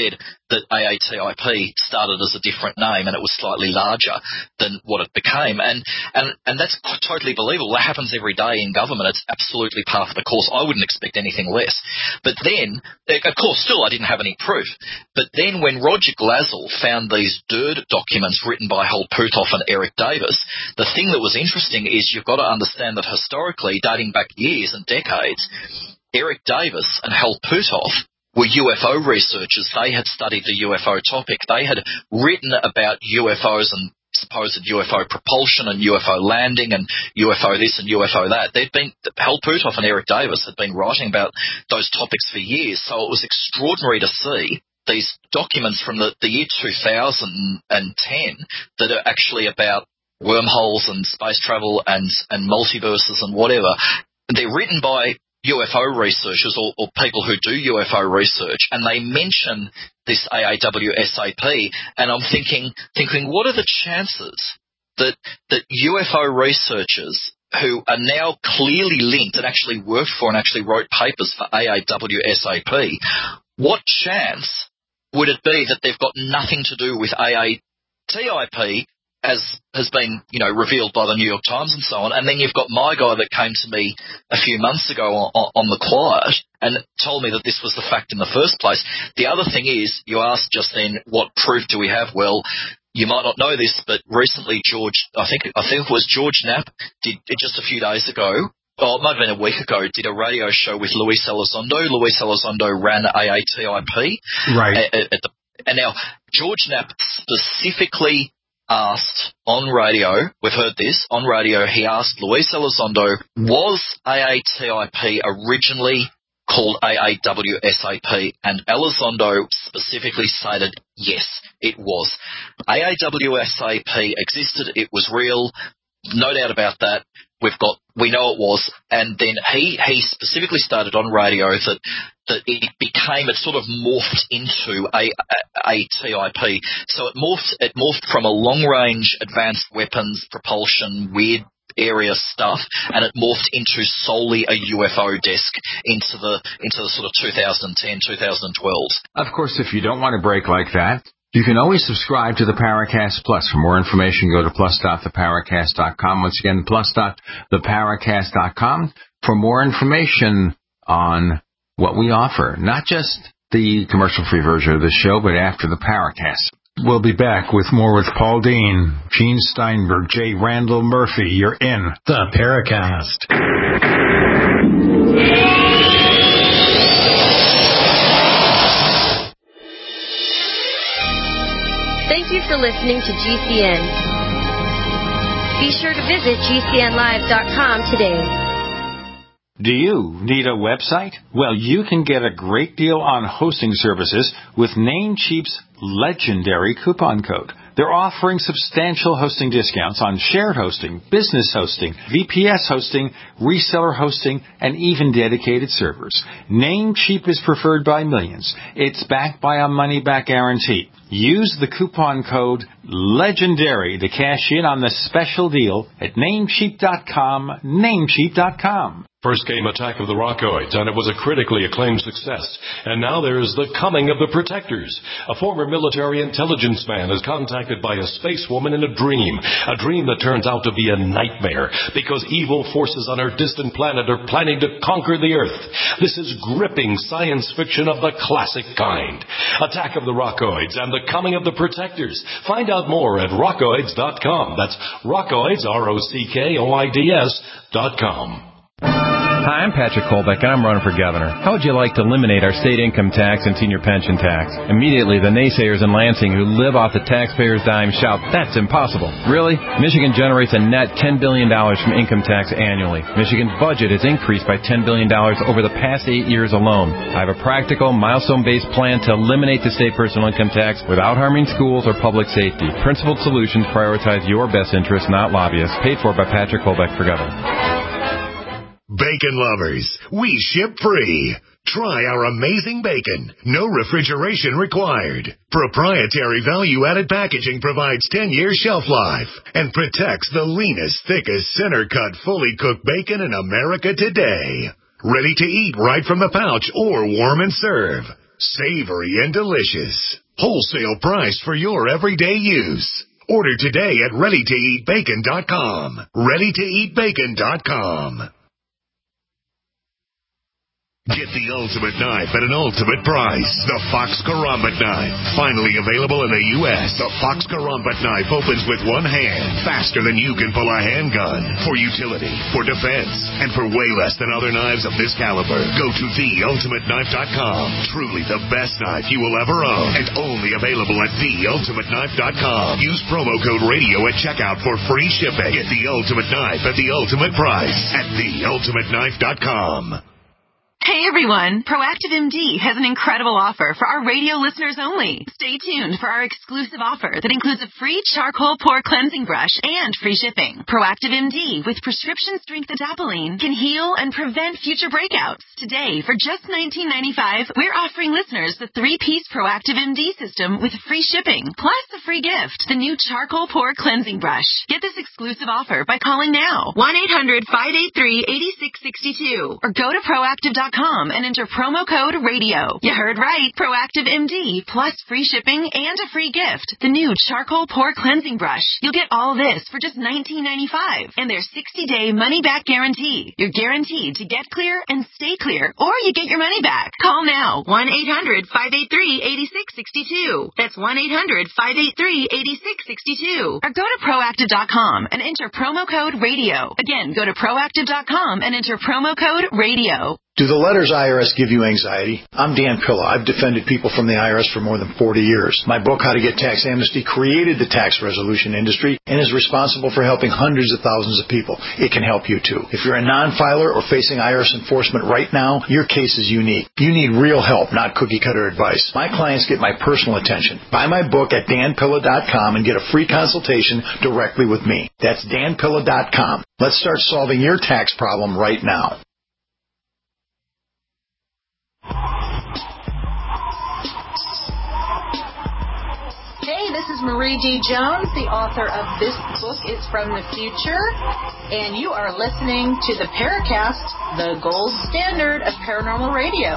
D: that A A T I P started as a different name and it was slightly larger than what it became. And, and, and that's totally believable. That happens every day in government. It's absolutely part of the course. I wouldn't expect anything less. But then, of course, still I didn't have any proof. But then when Roger Glazel found these D I R D documents written by Hal Puthoff and Eric Davis, the thing that was interesting is you've got to understand that historically, dating back years and decades, Eric Davis and Hal Puthoff were U F O researchers. They had studied the U F O topic. They had written about U F Os and supposed U F O propulsion and U F O landing and U F O this and U F O that. They'd been, Hal Puthoff and Eric Davis had been writing about those topics for years, so it was extraordinary to see these documents from the, the year two thousand ten that are actually about wormholes and space travel and, and multiverses and whatever. They're written by U F O researchers or, or people who do U F O research, and they mention this A A W S A P, and I'm thinking, thinking, what are the chances that that U F O researchers who are now clearly linked and actually worked for and actually wrote papers for A A W S A P, what chance would it be that they've got nothing to do with A A T I P, as has been, you know, revealed by the New York Times and so on, and then you've got my guy that came to me a few months ago on, on the quiet and told me that this was the fact in the first place. The other thing is, you asked just then, what proof do we have? Well, you might not know this, but recently George, I think, I think it was George Knapp, did just a few days ago, oh, it might have been a week ago, did a radio show with Luis Elizondo. Luis Elizondo ran A A T I P.
C: Right.
D: At, at the, and now, George Knapp specifically asked on radio, we've heard this, on radio, he asked Luis Elizondo, was A A T I P originally called A A W S A P? And Elizondo specifically stated, yes, it was. A A W S A P existed, it was real, no doubt about that. We've got, we know it was, and then he, he specifically stated on radio that, that it became, it sort of morphed into a, a, a T I P. So it morphed, it morphed from a long-range advanced weapons propulsion, weird area stuff, and it morphed into solely a U F O desk into the, into the sort of twenty ten, twenty twelve.
C: Of course, if you don't want to break like that, you can always subscribe to the Paracast Plus. For more information, go to plus dot the paracast dot com. Once again, plus dot the paracast dot com for more information on what we offer. Not just the commercial-free version of the show, but after the Paracast. We'll be back with more with Paul Dean, Gene Steinberg, J. Randall Murphy. You're in
E: the Paracast.
K: Thank you for listening to G C N. Be sure to visit G C N live dot com today.
C: Do you need a website? Well, you can get a great deal on hosting services with Namecheap's legendary coupon code. They're offering substantial hosting discounts on shared hosting, business hosting, V P S hosting, reseller hosting, and even dedicated servers. Namecheap is preferred by millions. It's backed by a money-back guarantee. Use the coupon code LEGENDARY to cash in on the special deal at namecheap dot com, namecheap dot com.
B: First came Attack of the Rockoids, and it was a critically acclaimed success. And now there's The Coming of the Protectors. A former military intelligence man is contacted by a space woman in a dream. A dream that turns out to be a nightmare, because evil forces on her distant planet are planning to conquer the Earth. This is gripping science fiction of the classic kind. Attack of the Rockoids and The Coming of the Protectors. Find out more at rockoids dot com. That's Rockoids, R O C K O I D S dot com.
S: Hi, I'm Patrick Colbeck, and I'm running for governor. How would you like to eliminate our state income tax and senior pension tax? Immediately, the naysayers in Lansing who live off the taxpayer's dime shout, that's impossible. Really? Michigan generates a net ten billion dollars from income tax annually. Michigan's budget has increased by ten billion dollars over the past eight years alone. I have a practical, milestone-based plan to eliminate the state personal income tax without harming schools or public safety. Principled solutions prioritize your best interests, not lobbyists. Paid for by Patrick Colbeck for governor.
A: Bacon lovers, we ship free. Try our amazing bacon. No refrigeration required. Proprietary value-added packaging provides ten-year shelf life and protects the leanest, thickest, center-cut, fully cooked bacon in America today. Ready to eat right from the pouch or warm and serve. Savory and delicious. Wholesale price for your everyday use. Order today at ready to eat bacon dot com. ready to eat bacon dot com. Get the ultimate knife at an ultimate price. The Fox Karambit Knife. Finally available in the U S The Fox Karambit Knife opens with one hand, faster than you can pull a handgun. For utility, for defense, and for way less than other knives of this caliber. Go to the ultimate knife dot com. Truly the best knife you will ever own. And only available at the ultimate knife dot com. Use promo code radio at checkout for free shipping. Get the ultimate knife at the ultimate price at the ultimate knife dot com.
T: Hey everyone, Proactive M D has an incredible offer for our radio listeners only. Stay tuned for our exclusive offer that includes a free charcoal pore cleansing brush and free shipping. Proactive M D with prescription strength adapalene can heal and prevent future breakouts. Today, for just nineteen ninety-five dollars, we're offering listeners the three-piece Proactive M D system with free shipping, plus a free gift, the new charcoal pore cleansing brush. Get this exclusive offer by calling now, one eight hundred, five eight three, eight six six two, or go to proactive dot com and enter promo code radio. You heard right. Proactive M D plus free shipping and a free gift. The new charcoal pore cleansing brush. You'll get all this for just nineteen ninety-five dollars and their sixty-day money-back guarantee. You're guaranteed to get clear and stay clear, or you get your money back. Call now. one eight hundred, five eight three, eight six six two. That's one eight hundred, five eight three, eight six six two. Or go to proactive dot com and enter promo code radio. Again, go to proactive dot com and enter promo code radio.
U: Do the letters I R S give you anxiety? I'm Dan Pilla. I've defended people from the I R S for more than forty years. My book, How to Get Tax Amnesty, created the tax resolution industry and is responsible for helping hundreds of thousands of people. It can help you too. If you're a non-filer or facing I R S enforcement right now, your case is unique. You need real help, not cookie-cutter advice. My clients get my personal attention. Buy my book at dan pilla dot com and get a free consultation directly with me. That's dan pilla dot com. Let's start solving your tax problem right now.
R: Hey, this is Marie D. Jones, the author of This Book is from the Future, and you are listening to the Paracast, the gold standard of paranormal radio.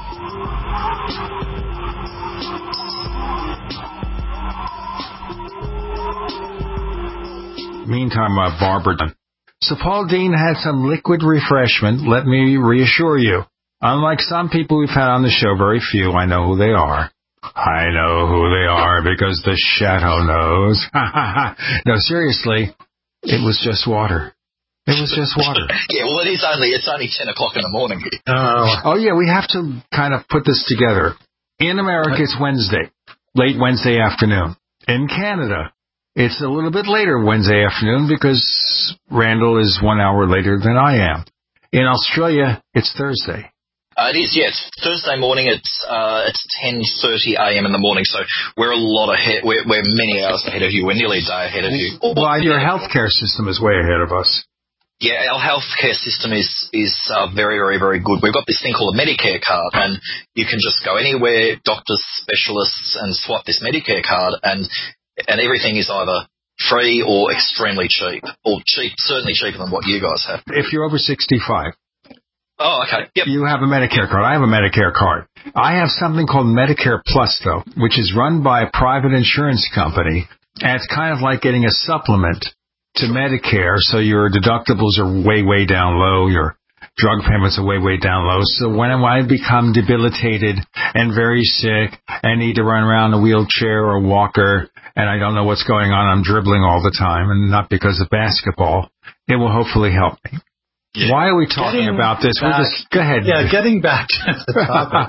C: Meantime, uh, Barbara. So Paul Dean had some liquid refreshment. Let me reassure you. Unlike some people we've had on the show, very few, I know who they are. I know who they are because the shadow knows. No, seriously, it was just water. It was just water.
D: Yeah, well, it is only, it's only ten o'clock in the morning here.
C: Uh, oh, yeah, we have to kind of put this together. In America, it's Wednesday, late Wednesday afternoon. In Canada, it's a little bit later Wednesday afternoon because Randall is one hour later than I am. In Australia, it's Thursday.
D: Uh, it is, yeah. It's Thursday morning. It's uh, it's ten thirty a.m. in the morning, so we're a lot ahead. We're, we're many hours ahead of you. We're nearly a day ahead of you.
C: Well, your healthcare system is way ahead of us.
D: Yeah, our healthcare system is is uh, very, very, very good. We've got this thing called a Medicare card, and you can just go anywhere, doctors, specialists, and swap this Medicare card, and and everything is either free or extremely cheap, or cheap, certainly cheaper than what you guys have.
C: If you're over sixty-five.
D: Oh, okay. Yep.
C: You have a Medicare card. I have a Medicare card. I have something called Medicare Plus, though, which is run by a private insurance company, and it's kind of like getting a supplement to Medicare, so your deductibles are way, way down low, your drug payments are way, way down low. So when I become debilitated and very sick and need to run around in a wheelchair or a walker, and I don't know what's going on, I'm dribbling all the time, and not because of basketball, it will hopefully help me. Yeah. Why are we talking getting about this? Back, we'll just go ahead.
E: Yeah, getting back to the topic.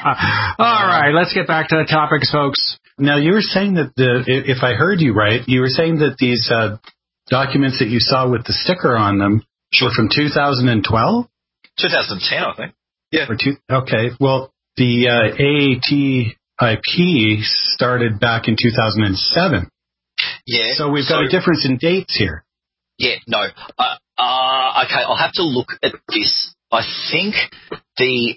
C: All right, let's get back to the topics, folks.
E: Now, you were saying that the, if I heard you right, you were saying that these uh, documents that you saw with the sticker on them were from two thousand twelve?
D: twenty ten, I think. Yeah.
E: Or two, okay. Well, the uh, A A T I P started back in two thousand seven.
D: Yeah.
E: So we've got so, a difference in dates here.
D: Yeah, no. Uh, uh, okay, I'll have to look at this. I think the,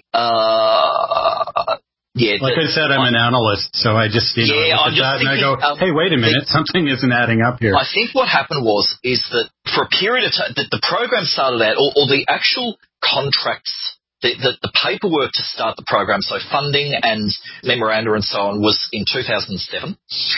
D: uh, yeah.
E: Like
D: the,
E: I said, I'm I, an analyst, so I just, you know,
D: yeah,
E: look
D: I'm
E: at
D: just
E: that
D: thinking,
E: and I go,
D: um,
E: hey, wait a minute, the, something isn't adding up here.
D: I think what happened was, is that for a period of time, that the program started out, or, or the actual contracts the, the, the paperwork to start the program, so funding and memoranda and so on, was in two thousand seven.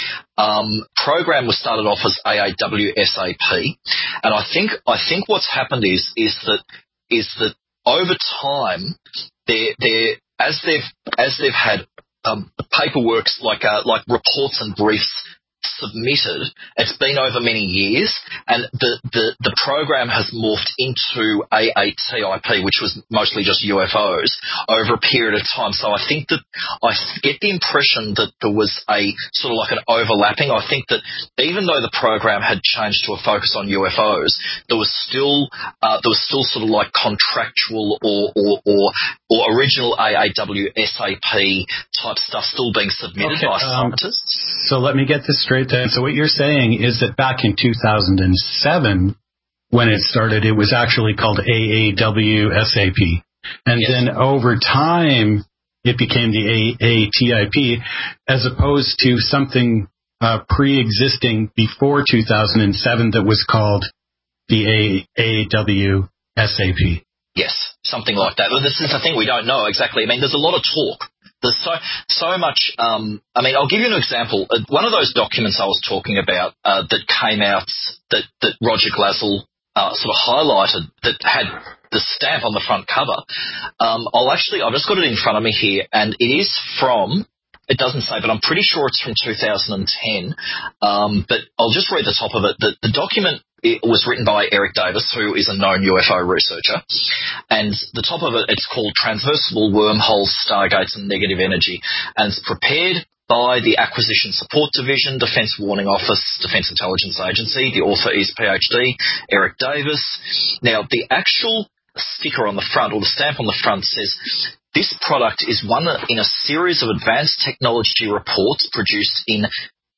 D: Um, program was started off as A A W S A P, and I think I think what's happened is is that is that over time, they they as they've as they've had um, paperwork like uh, like reports and briefs submitted, it's been over many years, and the, the, the program has morphed into A A T I P, which was mostly just U F Os, over a period of time. So I think that I get the impression that there was a sort of like an overlapping. I think that even though the program had changed to a focus on U F Os, there was still uh, there was still sort of like contractual or or or, or original A A W S A P type stuff still being submitted
E: okay,
D: by
E: um,
D: scientists.
E: So let me get this straight then. So what you're saying is that back in two thousand seven, when it started, it was actually called A A W S A P. And yes. then over time, it became the A A T I P, as opposed to something uh, pre-existing before two thousand seven that was called the A A W S A P.
D: Yes, something like that. Well, this is the thing, we don't know exactly. I mean, there's a lot of talk. There's so so much. Um, I mean, I'll give you an example. Uh, one of those documents I was talking about uh, that came out that, that Roger Glassell uh, sort of highlighted that had the stamp on the front cover. Um, I'll actually, I've just got it in front of me here, and it is from. It doesn't say, but I'm pretty sure it's from two thousand ten. Um, but I'll just read the top of it. The, the document it was written by Eric Davis, who is a known U F O researcher. And the top of it, it's called Transversal Wormholes, Stargates and Negative Energy. And it's prepared by the Acquisition Support Division, Defence Warning Office, Defence Intelligence Agency. The author is PhD Eric Davis. Now, the actual sticker on the front, or the stamp on the front, says, this product is one in a series of advanced technology reports produced in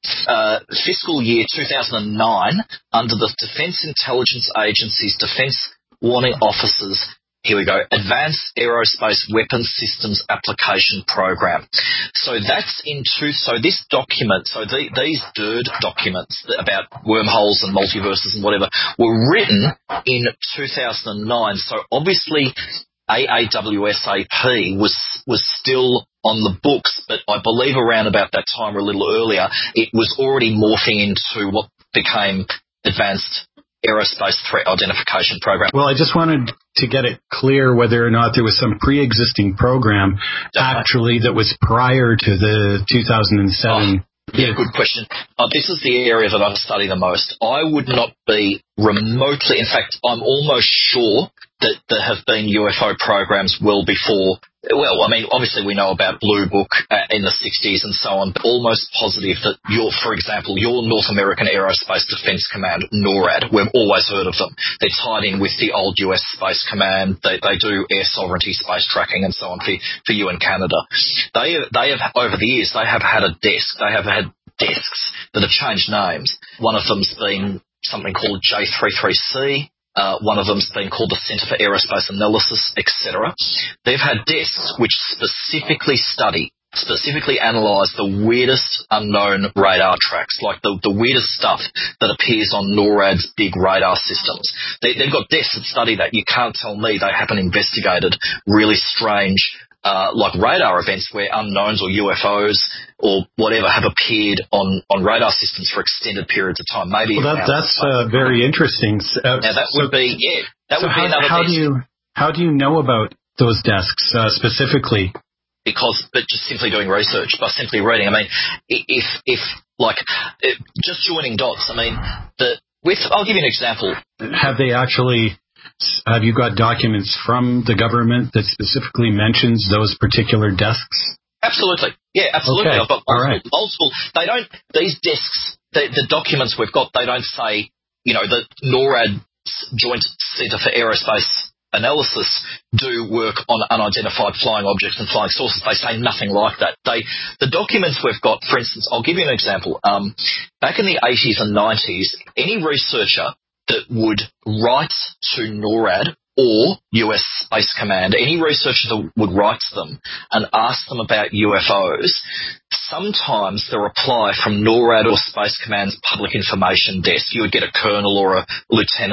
D: uh, fiscal year two thousand nine under the Defence Intelligence Agency's Defence Warning Office's, here we go, Advanced Aerospace Weapons Systems Application Program. So that's into, so this document, so the, these D I R D documents about wormholes and multiverses and whatever were written in two thousand nine. So obviously A A W S A P was was still on the books, but I believe around about that time or a little earlier, it was already morphing into what became Advanced Aerospace Threat Identification Program.
E: Well, I just wanted to get it clear whether or not there was some pre-existing program okay. actually that was prior to the two thousand seven.
D: Oh, yeah, good question. Uh, this is the area that I study the most. I would not be remotely, in fact, I'm almost sure that there have been U F O programs well before. Well, I mean, obviously we know about Blue Book uh, in the sixties and so on, but almost positive that your, for example, your North American Aerospace Defense Command, NORAD, we've always heard of them. They're tied in with the old U S Space Command. They they do air sovereignty, space tracking and so on for, for you in Canada. They, they have, over the years, they have had a desk. They have had desks that have changed names. One of them's been something called J thirty-three C. Uh, one of them's been called the Centre for Aerospace Analysis, et cetera. They've had desks which specifically study, specifically analyse the weirdest unknown radar tracks, like the, the weirdest stuff that appears on NORAD's big radar systems. They, they've got desks that study that. You can't tell me they haven't investigated really strange Uh, like radar events where unknowns or U F Os or whatever have appeared on, on radar systems for extended periods of time. Maybe
E: well, that, that's uh, very interesting. Uh,
D: now that
E: so,
D: would be yeah, that
E: so
D: would
E: how,
D: be another.
E: How
D: desk.
E: do you how do you know about those desks uh, specifically?
D: Because, but just simply doing research by simply reading. I mean, if if like it, just joining dots. I mean, the with I'll give you an example.
E: Have they actually? Have you got documents from the government that specifically mentions those particular desks?
D: Absolutely. Yeah, absolutely.
E: Okay.
D: I've got multiple,
E: All right.
D: multiple. They don't, these desks, the, the documents we've got, they don't say, you know, the NORAD Joint Centre for Aerospace Analysis do work on unidentified flying objects and flying saucers. They say nothing like that. They, the documents we've got, for instance, I'll give you an example. Um, back in the eighties and nineties, any researcher that would write to NORAD or U S Space Command, any researcher that would write to them and ask them about U F Os, sometimes the reply from NORAD or Space Command's public information desk, you would get a colonel or a lieutenant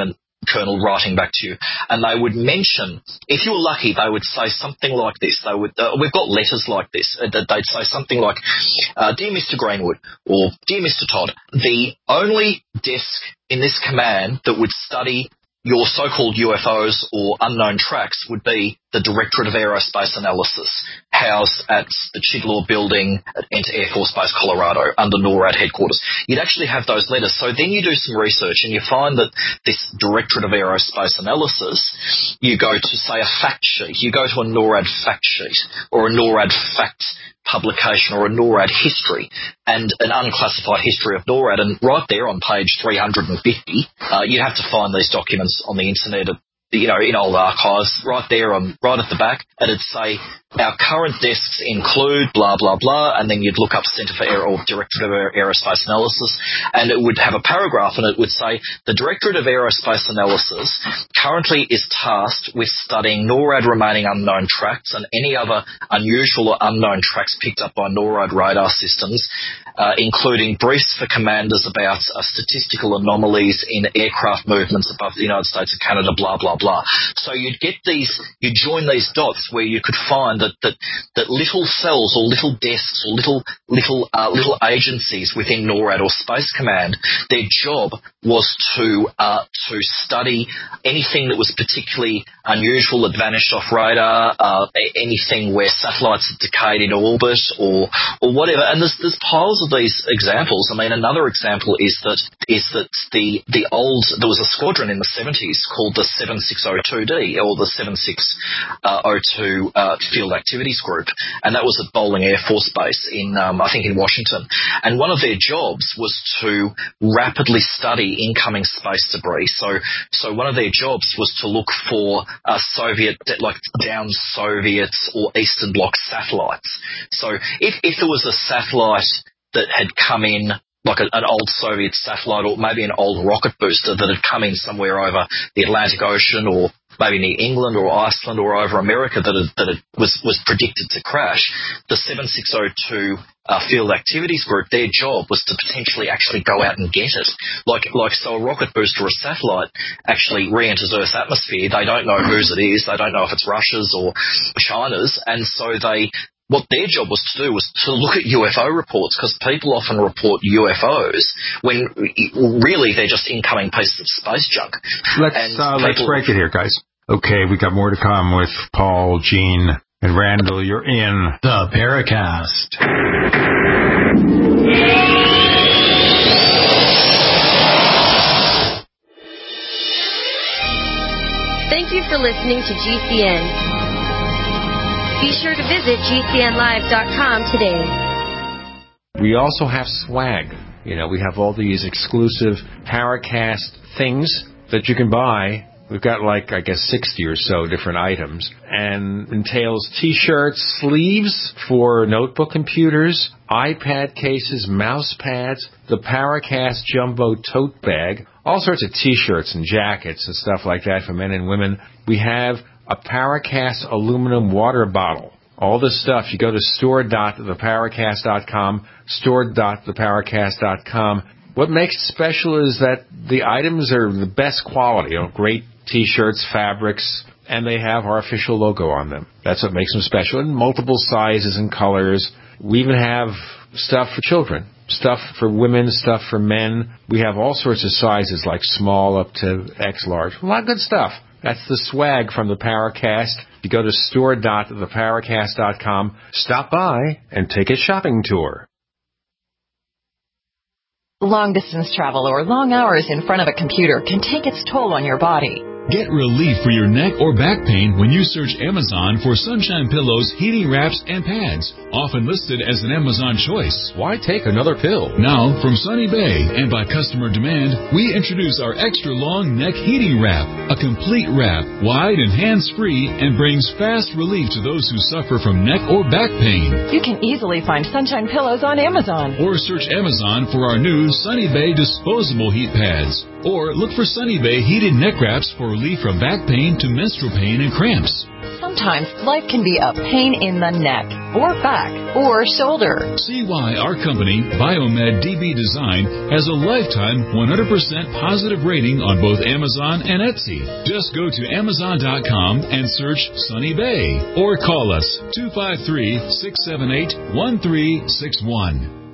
D: Colonel writing back to you, and they would mention, if you were lucky, they would say something like this. They would, uh, we've got letters like this. Uh, they'd say something like, uh, "Dear Mister Greenwood," or "Dear Mister Todd, the only desk in this command that would study your so-called U F Os or unknown tracks would be the Directorate of Aerospace Analysis, housed at the Chidlaw Building at Enter Air Force Base, Colorado, under NORAD headquarters." You'd actually have those letters. So then you do some research and you find that this Directorate of Aerospace Analysis, you go to, say, a fact sheet. You go to a NORAD fact sheet or a NORAD fact publication or a NORAD history and an unclassified history of NORAD, and right there on page three hundred fifty, uh, you have to find these documents on the internet, you know, in old archives, right there on, right at the back, and it'd say, "Our current desks include blah, blah, blah," and then you'd look up Centre for Air or Directorate of Aerospace Analysis, and it would have a paragraph, and it would say, "The Directorate of Aerospace Analysis currently is tasked with studying NORAD remaining unknown tracks and any other unusual or unknown tracks picked up by NORAD radar systems, uh, including briefs for commanders about uh, statistical anomalies in aircraft movements above the United States and Canada, blah, blah, blah." So you'd get these, you'd join these dots where you could find that that, that little cells or little desks or little little uh, little agencies within NORAD or Space Command, their job was to uh, to study anything that was particularly unusual that vanished off radar, uh, anything where satellites had decayed in orbit or or whatever. And there's there's piles of these examples. I mean, another example is that is that the the old there was a squadron in the seventies called the seventy-six oh two D or the seventy-six oh two uh, Field Activities Group, and that was at Bowling Air Force Base in um, I think in Washington. And one of their jobs was to rapidly study incoming space debris. So so one of their jobs was to look for uh, Soviet like down Soviet or Eastern Bloc satellites. So if if there was a satellite that had come in, like a, an old Soviet satellite or maybe an old rocket booster that had come in somewhere over the Atlantic Ocean or maybe near England or Iceland or over America that it, that it was, was predicted to crash, the seventy-six oh two uh, Field Activities Group, their job was to potentially actually go out and get it. Like, like so a rocket booster or a satellite actually re-enters Earth's atmosphere. They don't know whose it is. They don't know if it's Russia's or China's. And so they... What their job was to do was to look at U F O reports, because people often report U F Os when really they're just incoming pieces of space junk.
C: Let's uh, let's break it here, guys. Okay, we got more to come with Paul, Gene, and Randall. You're in
E: the Paracast.
K: Thank you for listening to G C N. Be sure to visit G C N live dot com today.
S: We also have swag. You know, we have all these exclusive Paracast things that you can buy. We've got like, I guess, sixty or so different items, and entails T-shirts, sleeves for notebook computers, iPad cases, mouse pads, the Paracast Jumbo tote bag, all sorts of T-shirts and jackets and stuff like that for men and women. We have a Paracast aluminum water bottle. All this stuff, you go to store dot the paracast dot com, store dot the paracast dot com. What makes it special is that the items are the best quality, you know, great T-shirts, fabrics, and they have our official logo on them. That's what makes them special, in multiple sizes and colors. We even have stuff for children, stuff for women, stuff for men. We have all sorts of sizes, like small up to X large. A lot of good stuff. That's the swag from the Paracast. You go to store dot the paracast dot com, stop by, and take a shopping tour.
F: Long-distance travel or long hours in front of a computer can take its toll on your body.
I: Get relief for your neck or back pain when you search Amazon for Sunshine Pillows, heating wraps, and pads, often listed as an Amazon choice.
S: Why take another pill?
I: Now, from Sunny Bay and by customer demand, we introduce our extra long neck heating wrap, a complete wrap, wide and hands-free, and brings fast relief to those who suffer from neck or back pain.
F: You can easily find Sunshine Pillows on Amazon.
I: Or search Amazon for our new Sunny Bay disposable heat pads. Or look for Sunny Bay heated neck wraps for relief from back pain to menstrual pain and cramps.
F: Sometimes life can be a pain in the neck, or back, or shoulder.
I: See why our company, Biomed D B Design, has a lifetime one hundred percent positive rating on both Amazon and Etsy. Just go to Amazon dot com and search Sunny Bay, or call us two five three, six seven eight, one three six one.